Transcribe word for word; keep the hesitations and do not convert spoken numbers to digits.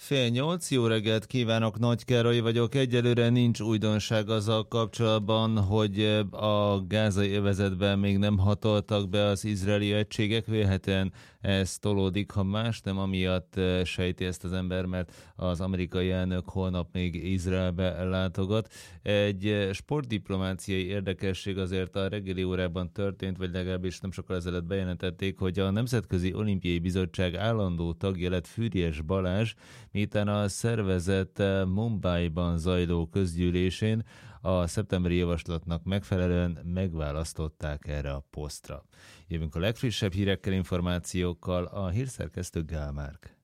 Fél nyolc, jó reggelt kívánok, Nagy Károly vagyok. Egyelőre nincs újdonság azzal kapcsolatban, hogy a gázai övezetben még nem hatoltak be az izraeli egységek. Vélhetően ez tolódik, ha más nem, amiatt sejti ezt az ember, mert az amerikai elnök holnap még Izraelbe látogat. Egy sportdiplomáciai érdekesség azért a reggeli órában történt, vagy legalábbis nem sokkal ezelőtt bejelentették, hogy a Nemzetközi Olimpiai Bizottság állandó tagja lett Füriyes Balázs, miután a szervezet Mumbaiban zajló közgyűlésén a szeptemberi javaslatnak megfelelően megválasztották erre a posztra. Jövünk a legfrissebb hírekkel, információkkal, a hírszerkesztő Gál Márk.